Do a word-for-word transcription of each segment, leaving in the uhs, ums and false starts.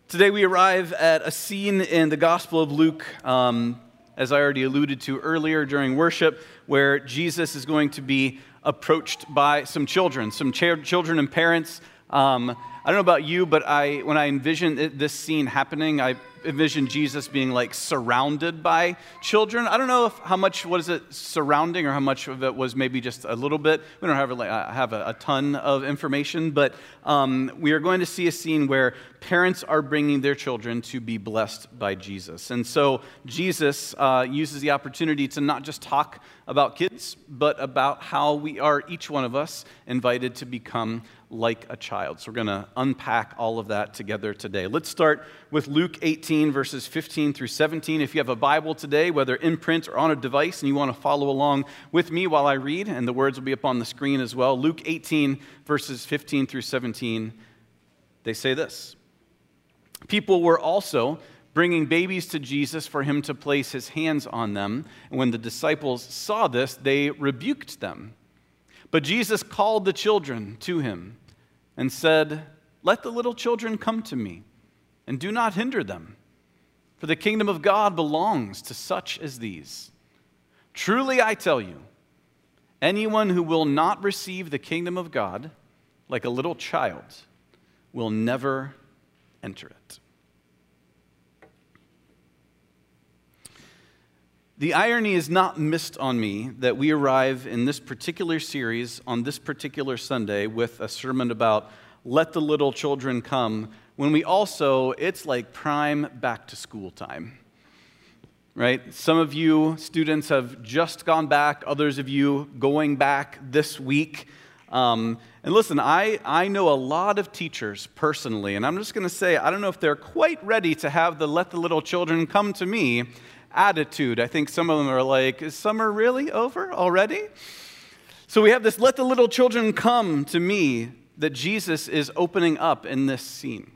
Today we arrive at a scene in the Gospel of Luke, um, as I already alluded to earlier during worship, where Jesus is going to be approached by some children, some ch- children and parents. Um, I don't know about you, but I, when I envision it, this scene happening, I envision Jesus being like surrounded by children. I don't know if how much, what is it, surrounding, or how much of it was maybe just a little bit. We don't have, like, have a, a ton of information, but um, we are going to see a scene where parents are bringing their children to be blessed by Jesus. And so Jesus uh, uses the opportunity to not just talk about kids, but about how we are, each one of us, invited to become like a child. So we're going to unpack all of that together today. Let's start with Luke eighteen, verses fifteen through seventeen. If you have a Bible today, whether in print or on a device, and you want to follow along with me while I read, and the words will be up on the screen as well. Luke eighteen, verses fifteen through seventeen, they say this: People were also bringing babies to Jesus for him to place his hands on them. And when the disciples saw this, they rebuked them. But Jesus called the children to him and said, "Let the little children come to me, and do not hinder them, for the kingdom of God belongs to such as these. Truly I tell you, anyone who will not receive the kingdom of God like a little child will never enter it." The irony is not missed on me that we arrive in this particular series on this particular Sunday with a sermon about let the little children come, when we also, it's like prime back to school time, right? Some of you students have just gone back, others of you going back this week. Um, and listen, I, I know a lot of teachers personally, and I'm just going to say, I don't know if they're quite ready to have the let the little children come to me attitude. I think some of them are like, is summer really over already? So we have this let the little children come to me that Jesus is opening up in this scene,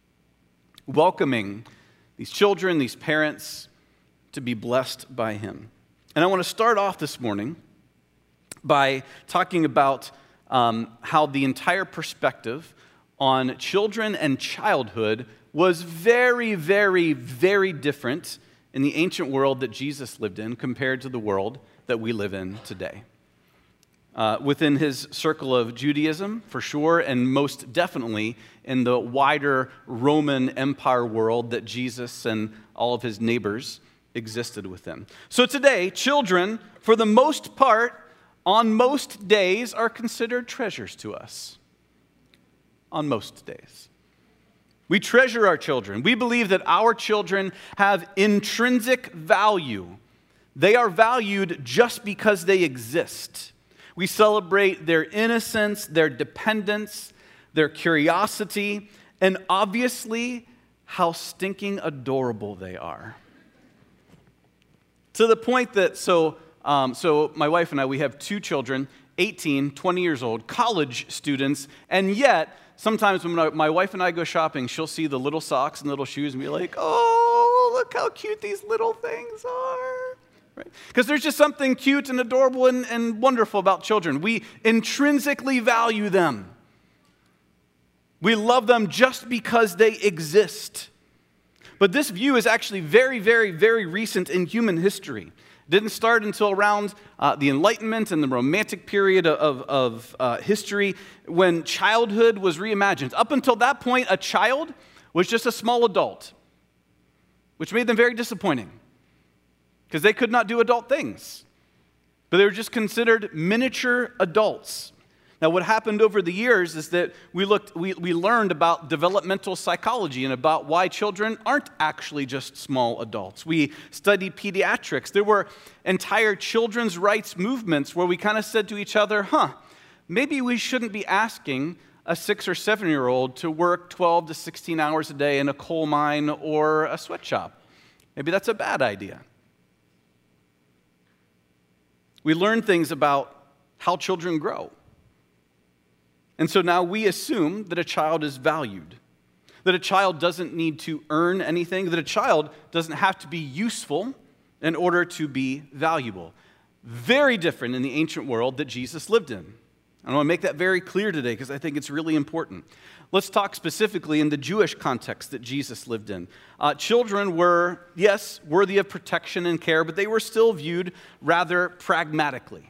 welcoming these children, these parents, to be blessed by him. And I want to start off this morning by talking about um, how the entire perspective on children and childhood was very, very, very different in the ancient world that Jesus lived in compared to the world that we live in today. Uh, within his circle of Judaism, for sure, and most definitely in the wider Roman Empire world that Jesus and all of his neighbors existed within. So today, children, for the most part, on most days, are considered treasures to us. On most days. We treasure our children. We believe that our children have intrinsic value. They are valued just because they exist. We celebrate their innocence, their dependence, their curiosity, and obviously how stinking adorable they are. To the point that, so, um, so my wife and I, we have two children, eighteen, twenty years old, college students, and yet sometimes when my wife and I go shopping, she'll see the little socks and little shoes and be like, oh, look how cute these little things are. Right? Because there's just something cute and adorable and, and wonderful about children. We intrinsically value them. We love them just because they exist. But this view is actually very, very, very recent in human history. Didn't start until around uh, the Enlightenment and the Romantic period of, of uh, history when childhood was reimagined. Up until that point, a child was just a small adult, which made them very disappointing because they could not do adult things. But they were just considered miniature adults. Now, what happened over the years is that we looked, we, we learned about developmental psychology and about why children aren't actually just small adults. We studied pediatrics. There were entire children's rights movements where we kind of said to each other, huh, maybe we shouldn't be asking a six or seven-year-old to work twelve to sixteen hours a day in a coal mine or a sweatshop. Maybe that's a bad idea. We learned things about how children grow. And so now we assume that a child is valued, that a child doesn't need to earn anything, that a child doesn't have to be useful in order to be valuable. Very different in the ancient world that Jesus lived in. I want to make that very clear today because I think it's really important. Let's talk specifically in the Jewish context that Jesus lived in. Uh, children were, yes, worthy of protection and care, but they were still viewed rather pragmatically.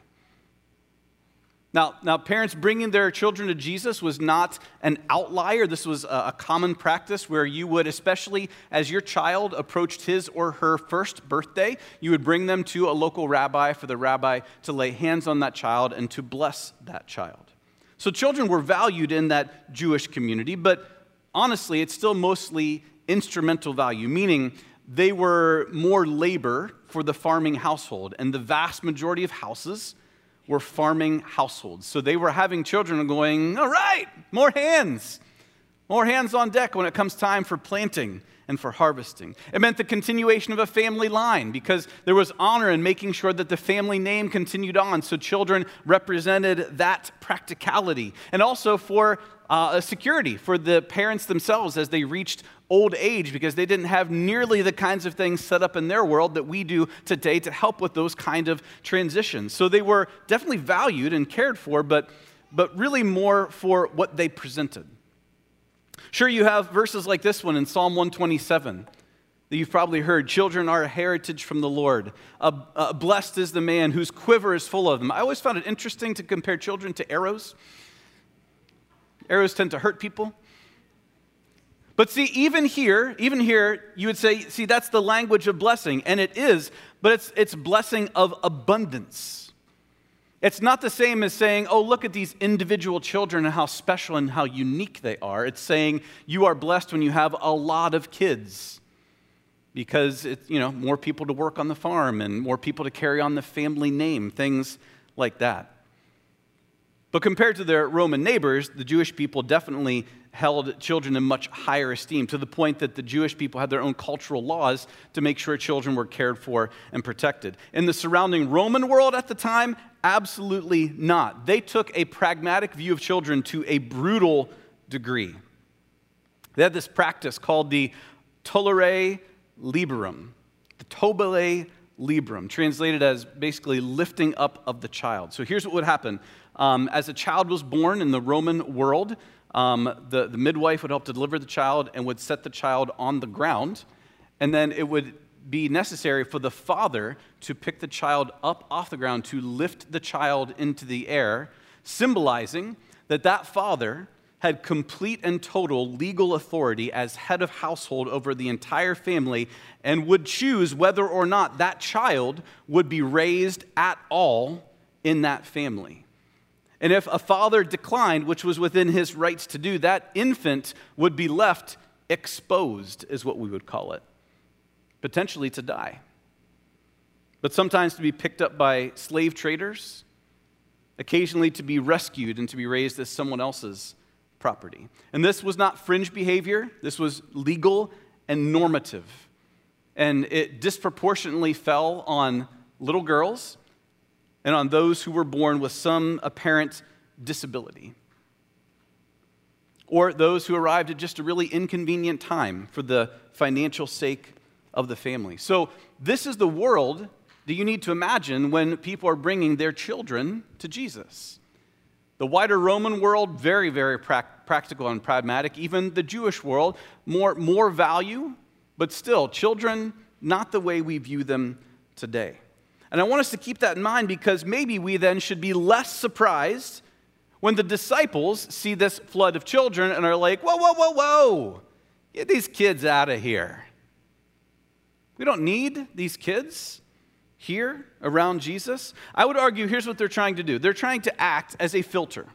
Now, now, parents bringing their children to Jesus was not an outlier. This was a, a common practice where you would, especially as your child approached his or her first birthday, you would bring them to a local rabbi for the rabbi to lay hands on that child and to bless that child. So children were valued in that Jewish community, but honestly, it's still mostly instrumental value, meaning they were more labor for the farming household, and the vast majority of houses were farming households. So they were having children going, all right, more hands, more hands on deck when it comes time for planting and for harvesting. It meant the continuation of a family line because there was honor in making sure that the family name continued on. So children represented that practicality. And also for uh, security for the parents themselves as they reached old age because they didn't have nearly the kinds of things set up in their world that we do today to help with those kind of transitions. So they were definitely valued and cared for, but, but really more for what they presented. Sure, you have verses like this one in Psalm one twenty-seven that you've probably heard. Children are a heritage from the Lord. Uh, uh, blessed is the man whose quiver is full of them. I always found it interesting to compare children to arrows. Arrows tend to hurt people. But see, even here, even here, you would say, see, that's the language of blessing, and it is, but it's it's blessing of abundance. It's not the same as saying, oh, look at these individual children and how special and how unique they are. It's saying you are blessed when you have a lot of kids because it's, you know, more people to work on the farm and more people to carry on the family name, things like that. But compared to their Roman neighbors, the Jewish people definitely held children in much higher esteem, to the point that the Jewish people had their own cultural laws to make sure children were cared for and protected. In the surrounding Roman world at the time, absolutely not. They took a pragmatic view of children to a brutal degree. They had this practice called the tolere liberum, the tobile librum, translated as basically lifting up of the child. So here's what would happen. Um, as a child was born in the Roman world, um, the, the midwife would help to deliver the child and would set the child on the ground, and then it would be necessary for the father to pick the child up off the ground to lift the child into the air, symbolizing that that father had complete and total legal authority as head of household over the entire family and would choose whether or not that child would be raised at all in that family. And if a father declined, which was within his rights to do, that infant would be left exposed, is what we would call it, potentially to die. But sometimes to be picked up by slave traders, occasionally to be rescued and to be raised as someone else's property. And this was not fringe behavior. This was legal and normative. And it disproportionately fell on little girls and on those who were born with some apparent disability, or those who arrived at just a really inconvenient time for the financial sake of the family. So this is the world that you need to imagine when people are bringing their children to Jesus. The wider Roman world, very, very pra- practical and pragmatic. Even the Jewish world, more, more value, but still, children, not the way we view them today. And I want us to keep that in mind because maybe we then should be less surprised when the disciples see this flood of children and are like, whoa, whoa, whoa, whoa, get these kids out of here. We don't need these kids here around Jesus. I would argue here's what they're trying to do. They're trying to act as a filter,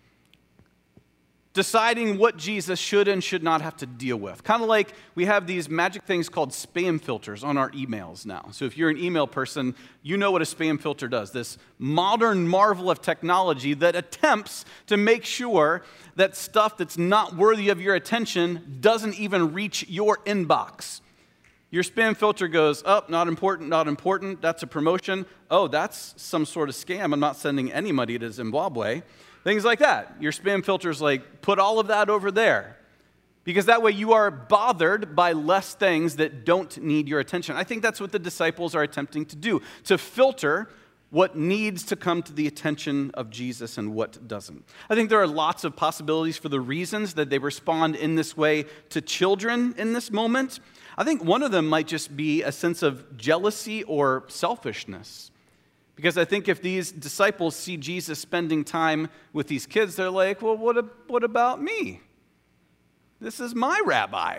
deciding what Jesus should and should not have to deal with. Kind of like we have these magic things called spam filters on our emails now. So if you're an email person, you know what a spam filter does. This modern marvel of technology that attempts to make sure that stuff that's not worthy of your attention doesn't even reach your inbox. Your spam filter goes, oh, not important, not important. That's a promotion. Oh, that's some sort of scam. I'm not sending any money to Zimbabwe. Things like that. Your spam filter's like, put all of that over there. Because that way you are bothered by less things that don't need your attention. I think that's what the disciples are attempting to do, to filter what needs to come to the attention of Jesus and what doesn't. I think there are lots of possibilities for the reasons that they respond in this way to children in this moment. I think one of them might just be a sense of jealousy or selfishness. Because I think if these disciples see Jesus spending time with these kids, they're like, well, what, what about me? This is my rabbi.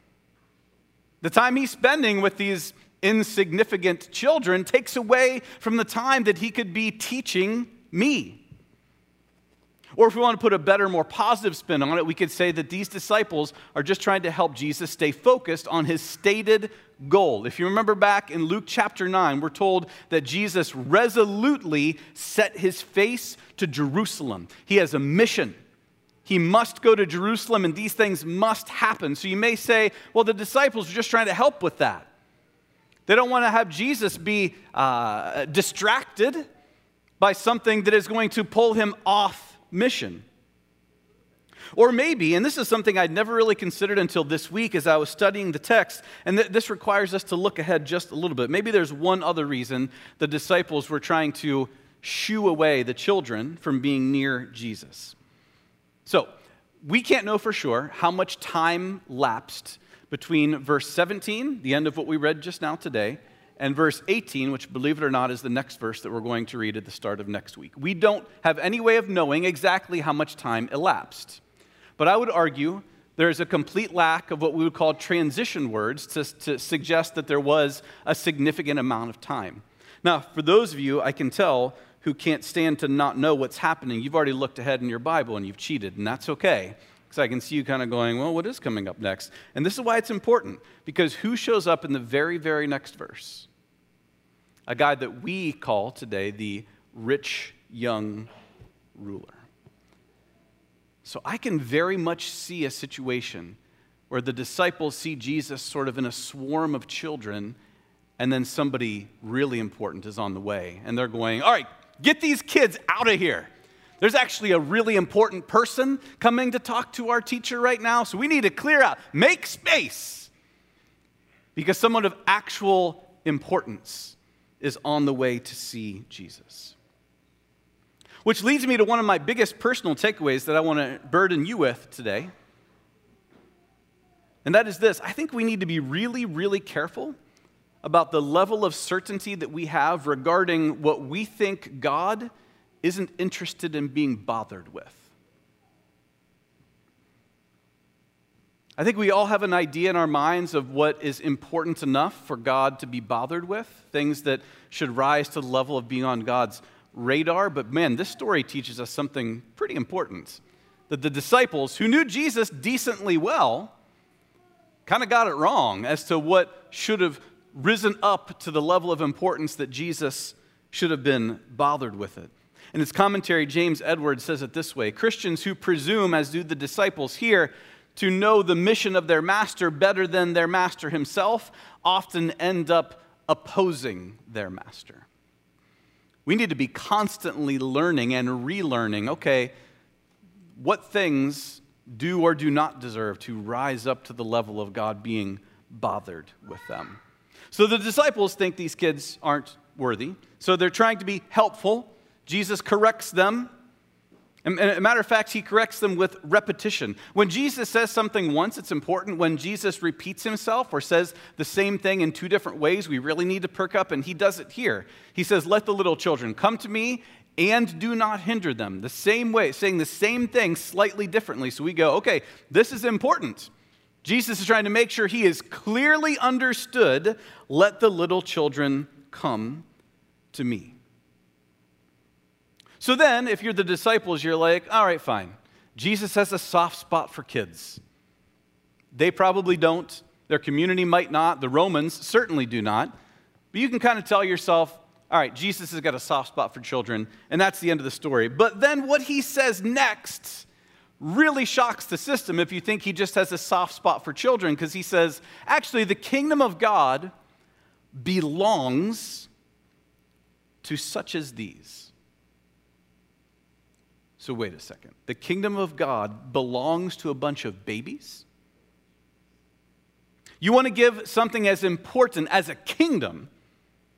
The time he's spending with these insignificant children takes away from the time that he could be teaching me. Or if we want to put a better, more positive spin on it, we could say that these disciples are just trying to help Jesus stay focused on his stated goal. If you remember back in Luke chapter nine, we're told that Jesus resolutely set his face to Jerusalem. He has a mission. He must go to Jerusalem, and these things must happen. So you may say, well, the disciples are just trying to help with that. They don't want to have Jesus be uh, distracted by something that is going to pull him off mission. Or maybe, and this is something I'd never really considered until this week as I was studying the text, and th- this requires us to look ahead just a little bit. Maybe there's one other reason the disciples were trying to shoo away the children from being near Jesus. So, we can't know for sure how much time lapsed between verse seventeen, the end of what we read just now today, and verse eighteen, which, believe it or not, is the next verse that we're going to read at the start of next week. We don't have any way of knowing exactly how much time elapsed. But I would argue there is a complete lack of what we would call transition words to, to suggest that there was a significant amount of time. Now, for those of you, I can tell, who can't stand to not know what's happening, you've already looked ahead in your Bible and you've cheated, and that's okay. Because I can see you kind of going, well, what is coming up next? And this is why it's important, because who shows up in the very, very next verse? A guy that we call today the rich young ruler. So I can very much see a situation where the disciples see Jesus sort of in a swarm of children, and then somebody really important is on the way, and they're going, all right, get these kids out of here. There's actually a really important person coming to talk to our teacher right now, so we need to clear out, make space, because someone of actual importance is on the way to see Jesus. Which leads me to one of my biggest personal takeaways that I want to burden you with today. And that is this: I think we need to be really, really careful about the level of certainty that we have regarding what we think God isn't interested in being bothered with. I think we all have an idea in our minds of what is important enough for God to be bothered with, things that should rise to the level of being on God's radar. But man, this story teaches us something pretty important. That the disciples, who knew Jesus decently well, kind of got it wrong as to what should have risen up to the level of importance that Jesus should have been bothered with it. In his commentary, James Edwards says it this way: Christians who presume, as do the disciples here, to know the mission of their master better than their master himself often end up opposing their master. We need to be constantly learning and relearning, okay, what things do or do not deserve to rise up to the level of God being bothered with them. So the disciples think these kids aren't worthy, so they're trying to be helpful. Jesus corrects them. And as a matter of fact, he corrects them with repetition. When Jesus says something once, it's important. When Jesus repeats himself or says the same thing in two different ways, we really need to perk up, and he does it here. He says, let the little children come to me and do not hinder them. The same way, saying the same thing slightly differently. So we go, okay, this is important. Jesus is trying to make sure he is clearly understood. Let the little children come to me. So then, if you're the disciples, you're like, all right, fine. Jesus has a soft spot for kids. They probably don't. Their community might not. The Romans certainly do not. But you can kind of tell yourself, all right, Jesus has got a soft spot for children, and that's the end of the story. But then what he says next really shocks the system if you think he just has a soft spot for children, because he says, actually, the kingdom of God belongs to such as these. So wait a second. The kingdom of God belongs to a bunch of babies? You want to give something as important as a kingdom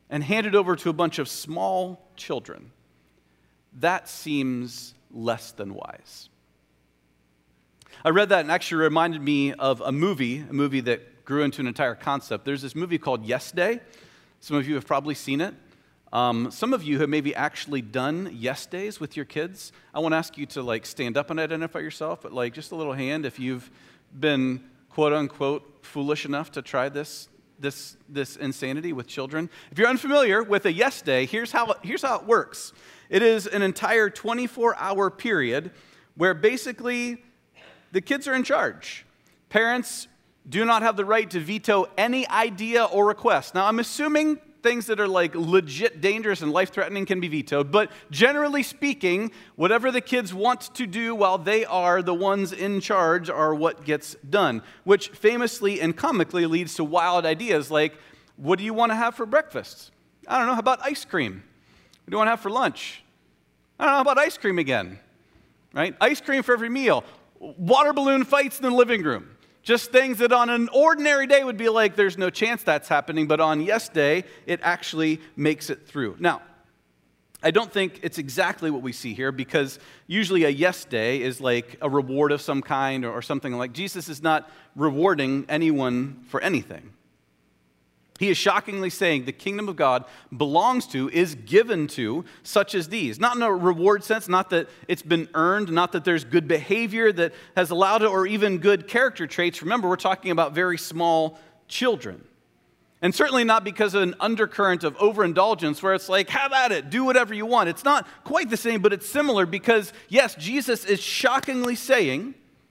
and hand it over to a bunch of small children. That seems less than wise. I read that and actually reminded me of a movie, a movie that grew into an entire concept. There's this movie called Yes Day. Some of you have probably seen it. Um, some of you have maybe actually done Yes Days with your kids. I won't ask you to like stand up and identify yourself, but like just a little hand if you've been quote unquote foolish enough to try this this this insanity with children. If you're unfamiliar with a Yes Day, here's how here's how it works. It is an entire twenty-four hour period where basically the kids are in charge. Parents do not have the right to veto any idea or request. Now, I'm assuming things that are like legit dangerous and life-threatening can be vetoed, but generally speaking, whatever the kids want to do while they are the ones in charge are what gets done, which famously and comically leads to wild ideas like, what do you want to have for breakfast? I don't know, how about ice cream? What do you want to have for lunch? I don't know, how about ice cream again? Right? Ice cream for every meal. Water balloon fights in the living room. Just things that on an ordinary day would be like, there's no chance that's happening, but on Yes Day, it actually makes it through. Now, I don't think it's exactly what we see here, because usually a Yes Day is like a reward of some kind or, or something like. Jesus is not rewarding anyone for anything. He is shockingly saying the kingdom of God belongs to, is given to such as these. Not in a reward sense, not that it's been earned, not that there's good behavior that has allowed it, or even good character traits. Remember, we're talking about very small children. And certainly not because of an undercurrent of overindulgence where it's like, have at it, do whatever you want. It's not quite the same, but it's similar because, yes, Jesus is shockingly saying,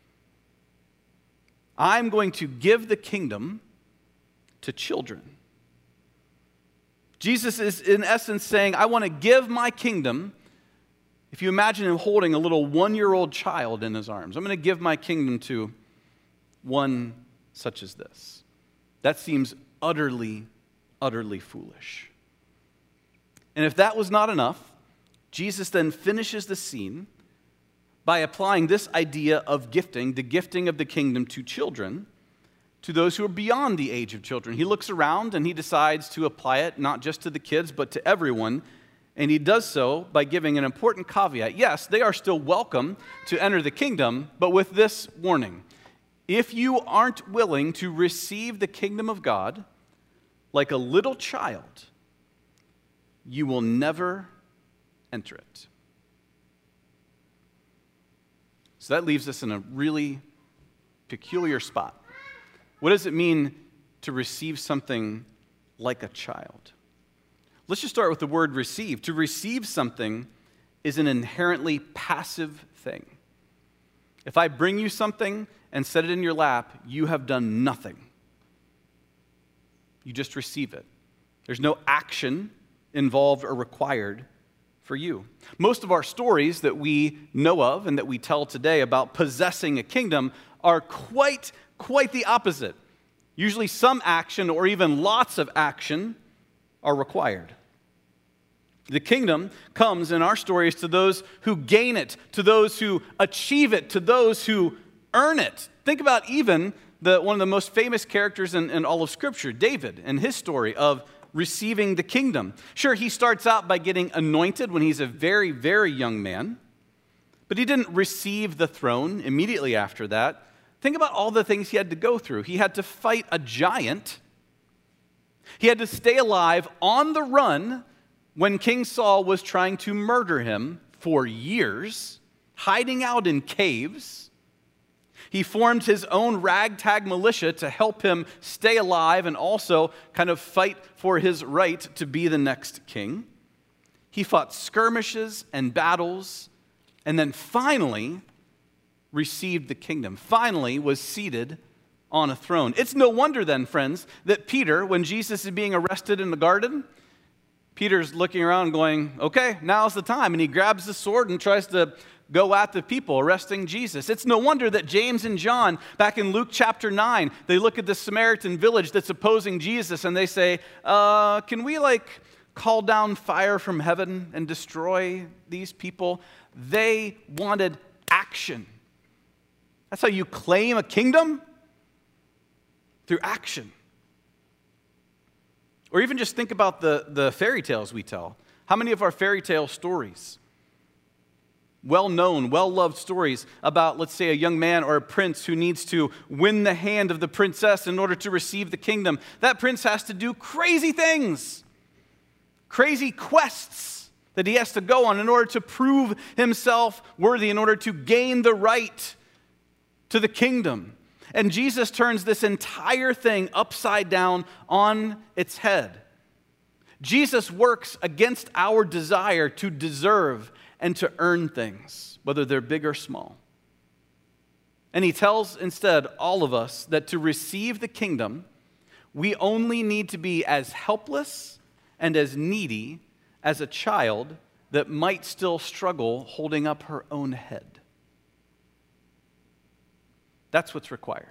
I'm going to give the kingdom to children. Jesus is in essence saying, I want to give my kingdom. If you imagine him holding a little one-year-old child in his arms, I'm going to give my kingdom to one such as this. That seems utterly, utterly foolish. And if that was not enough, Jesus then finishes the scene by applying this idea of gifting, the gifting of the kingdom to children, to those who are beyond the age of children. He looks around and he decides to apply it not just to the kids, but to everyone. And he does so by giving an important caveat. Yes, they are still welcome to enter the kingdom, but with this warning. If you aren't willing to receive the kingdom of God like a little child, you will never enter it. So that leaves us in a really peculiar spot. What does it mean to receive something like a child? Let's just start with the word receive. To receive something is an inherently passive thing. If I bring you something and set it in your lap, you have done nothing. You just receive it. There's no action involved or required for you. Most of our stories that we know of and that we tell today about possessing a kingdom are quite Quite the opposite. Usually some action or even lots of action are required. The kingdom comes in our stories to those who gain it, to those who achieve it, to those who earn it. Think about even the, one of the most famous characters in, in all of Scripture, David, and his story of receiving the kingdom. Sure, he starts out by getting anointed when he's a very, very young man, but he didn't receive the throne immediately after that. Think about all the things he had to go through. He had to fight a giant. He had to stay alive on the run when King Saul was trying to murder him for years, hiding out in caves. He formed his own ragtag militia to help him stay alive and also kind of fight for his right to be the next king. He fought skirmishes and battles, and then finally received the kingdom, finally was seated on a throne. It's no wonder then, friends, that Peter, when Jesus is being arrested in the garden, Peter's looking around going, okay, now's the time. And he grabs the sword and tries to go at the people, arresting Jesus. It's no wonder that James and John, back in Luke chapter nine, they look at the Samaritan village that's opposing Jesus and they say, uh, can we like call down fire from heaven and destroy these people? They wanted action. That's how you claim a kingdom? Through action. Or even just think about the, the fairy tales we tell. How many of our fairy tale stories, well-known, well-loved stories about, let's say, a young man or a prince who needs to win the hand of the princess in order to receive the kingdom, that prince has to do crazy things, crazy quests that he has to go on in order to prove himself worthy, in order to gain the right to the kingdom. And Jesus turns this entire thing upside down on its head. Jesus works against our desire to deserve and to earn things, whether they're big or small. And he tells instead all of us that to receive the kingdom, we only need to be as helpless and as needy as a child that might still struggle holding up her own head. That's what's required.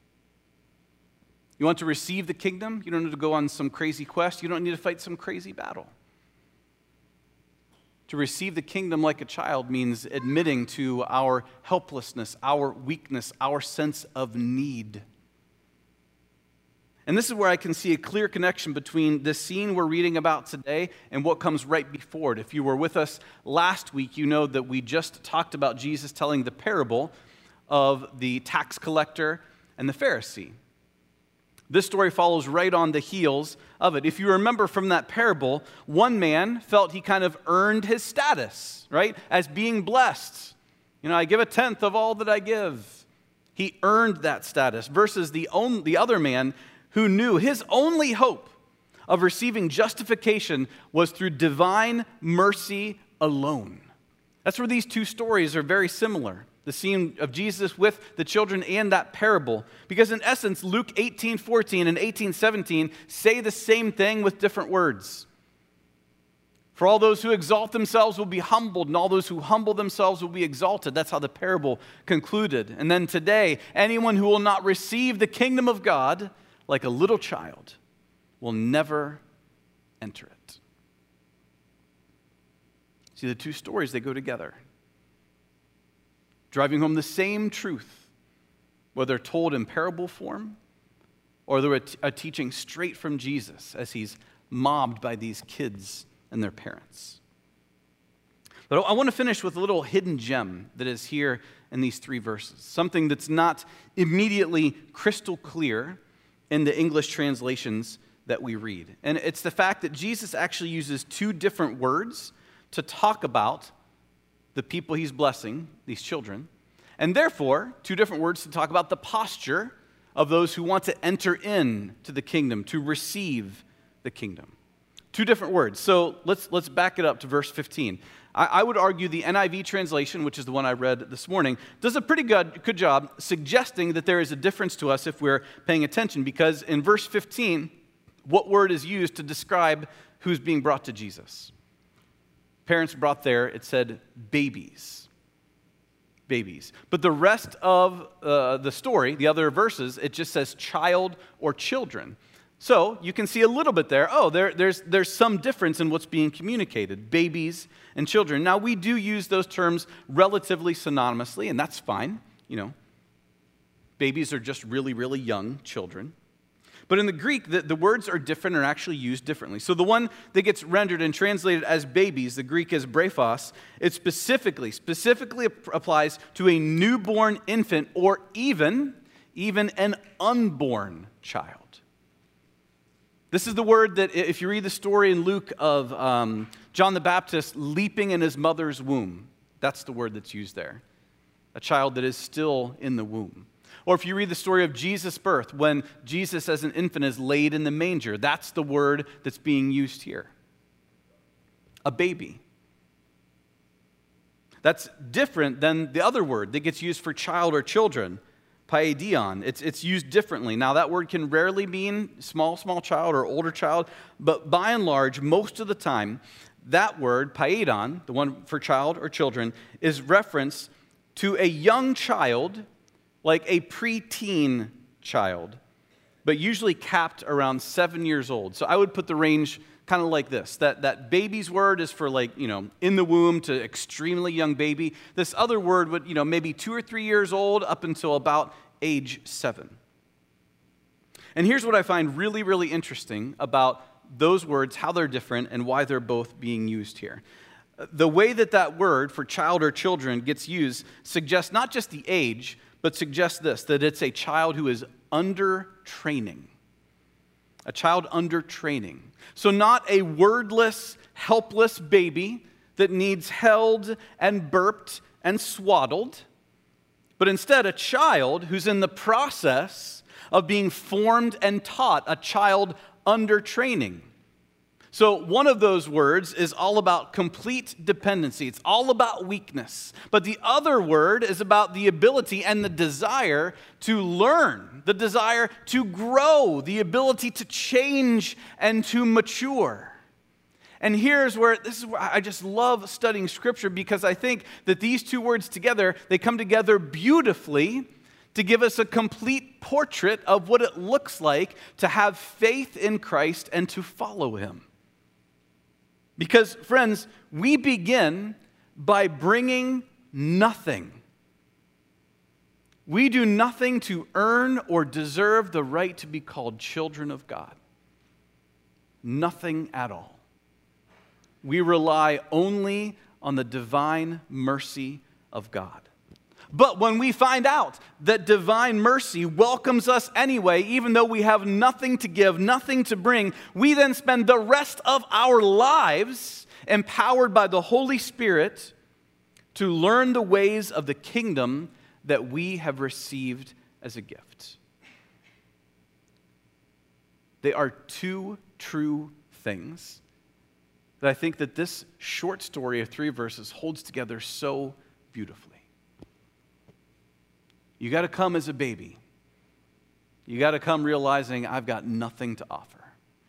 You want to receive the kingdom? You don't need to go on some crazy quest. You don't need to fight some crazy battle. To receive the kingdom like a child means admitting to our helplessness, our weakness, our sense of need. And this is where I can see a clear connection between the scene we're reading about today and what comes right before it. If you were with us last week, you know that we just talked about Jesus telling the parable of the tax collector and the Pharisee. This story follows right on the heels of it. If you remember from that parable, one man felt he kind of earned his status, right, as being blessed. You know, I give a tenth of all that I give. He earned that status versus the, only, the other man who knew his only hope of receiving justification was through divine mercy alone. That's where these two stories are very similar. The scene of Jesus with the children and that parable. Because in essence, Luke eighteen fourteen and eighteen seventeen say the same thing with different words. For all those who exalt themselves will be humbled, and all those who humble themselves will be exalted. That's how the parable concluded. And then today, anyone who will not receive the kingdom of God like a little child will never enter it. See, the two stories, they go together, driving home the same truth, whether told in parable form or they're a teaching straight from Jesus as he's mobbed by these kids and their parents. But I want to finish with a little hidden gem that is here in these three verses, something that's not immediately crystal clear in the English translations that we read. And it's the fact that Jesus actually uses two different words to talk about the people he's blessing, these children, and therefore, two different words to talk about the posture of those who want to enter into the kingdom, to receive the kingdom. Two different words. So let's let's back it up to verse fifteen. I, I would argue the N I V translation, which is the one I read this morning, does a pretty good, good job suggesting that there is a difference to us if we're paying attention, because in verse fifteen, what word is used to describe who's being brought to Jesus? Parents brought there, it said babies. Babies. But the rest of uh, the story, the other verses, it just says child or children. So you can see a little bit there. Oh, there, there's, there's some difference in what's being communicated, babies and children. Now, we do use those terms relatively synonymously, and that's fine. You know, babies are just really, really young children. But in the Greek, the, the words are different and are actually used differently. So the one that gets rendered and translated as babies, the Greek is brephos, it specifically, specifically applies to a newborn infant or even, even an unborn child. This is the word that, if you read the story in Luke of um, John the Baptist leaping in his mother's womb, that's the word that's used there. A child that is still in the womb. Or if you read the story of Jesus' birth, when Jesus as an infant is laid in the manger, that's the word that's being used here. A baby. That's different than the other word that gets used for child or children, paidion. It's, it's used differently. Now, that word can rarely mean small, small child or older child, but by and large, most of the time, that word, paidion, the one for child or children, is reference to a young child, like a preteen child, but usually capped around seven years old. So I would put the range kind of like this. That, that baby's word is for, like, you know, in the womb to extremely young baby. This other word would, you know, maybe two or three years old up until about age seven. And here's what I find really, really interesting about those words, how they're different, and why they're both being used here. The way that that word for child or children gets used suggests not just the age, but suggests this, that it's a child who is under training. A child under training. So not a wordless, helpless baby that needs held and burped and swaddled, but instead a child who's in the process of being formed and taught, a child under training. So one of those words is all about complete dependency. It's all about weakness. But the other word is about the ability and the desire to learn, the desire to grow, the ability to change and to mature. And here's where, this is where I just love studying Scripture, because I think that these two words together, they come together beautifully to give us a complete portrait of what it looks like to have faith in Christ and to follow Him. Because, friends, we begin by bringing nothing. We do nothing to earn or deserve the right to be called children of God. Nothing at all. We rely only on the divine mercy of God. But when we find out that divine mercy welcomes us anyway, even though we have nothing to give, nothing to bring, we then spend the rest of our lives empowered by the Holy Spirit to learn the ways of the kingdom that we have received as a gift. They are two true things that I think that this short story of three verses holds together so beautifully. You got to come as a baby. You got to come realizing I've got nothing to offer.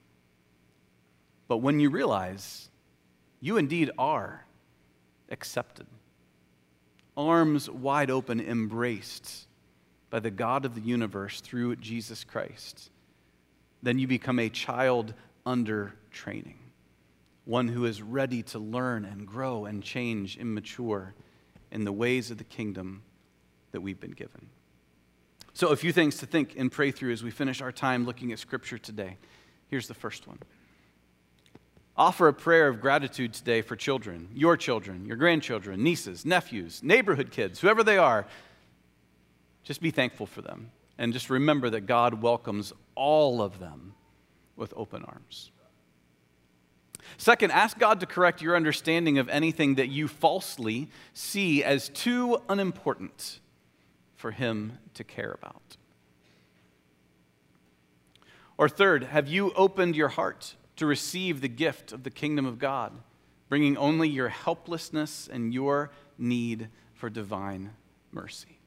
But when you realize you indeed are accepted, arms wide open, embraced by the God of the universe through Jesus Christ, then you become a child under training, one who is ready to learn and grow and change and mature in the ways of the kingdom that we've been given. So a few things to think and pray through as we finish our time looking at Scripture today. Here's the first one. Offer a prayer of gratitude today for children, your children, your grandchildren, nieces, nephews, neighborhood kids, whoever they are. Just be thankful for them. And just remember that God welcomes all of them with open arms. Second, ask God to correct your understanding of anything that you falsely see as too unimportant for Him to care about. Or third, have you opened your heart to receive the gift of the kingdom of God, bringing only your helplessness and your need for divine mercy?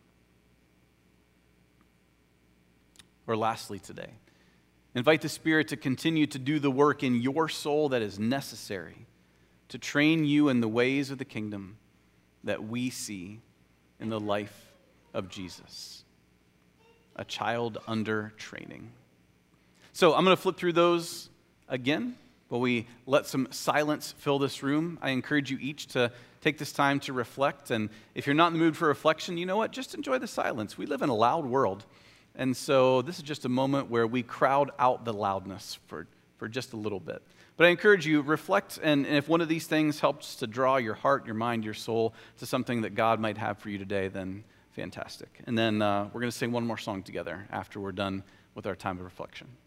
Or lastly today, invite the Spirit to continue to do the work in your soul that is necessary to train you in the ways of the kingdom that we see in the life of Jesus, a child under training. So I'm going to flip through those again while we let some silence fill this room. I encourage you each to take this time to reflect, and if you're not in the mood for reflection, you know what? Just enjoy the silence. We live in a loud world. And so this is just a moment where we crowd out the loudness for, for just a little bit. But I encourage you, reflect, and, and if one of these things helps to draw your heart, your mind, your soul to something that God might have for you today, then fantastic. And then uh, we're going to sing one more song together after we're done with our time of reflection.